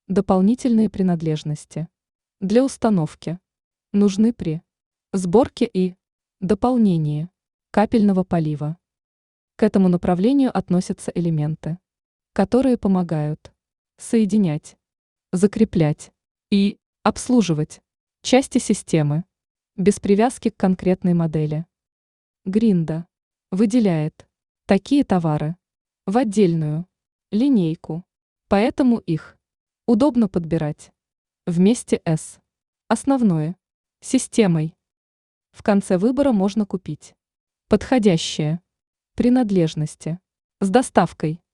Дополнительные принадлежности для установки нужны при сборке и дополнении капельного полива. К этому направлению относятся элементы, которые помогают соединять, закреплять и обслуживать части системы без привязки к конкретной модели. Гринда выделяет такие товары в отдельную линейку, поэтому их удобно подбирать вместе с основной системой. В конце выбора можно купить подходящие принадлежности с доставкой.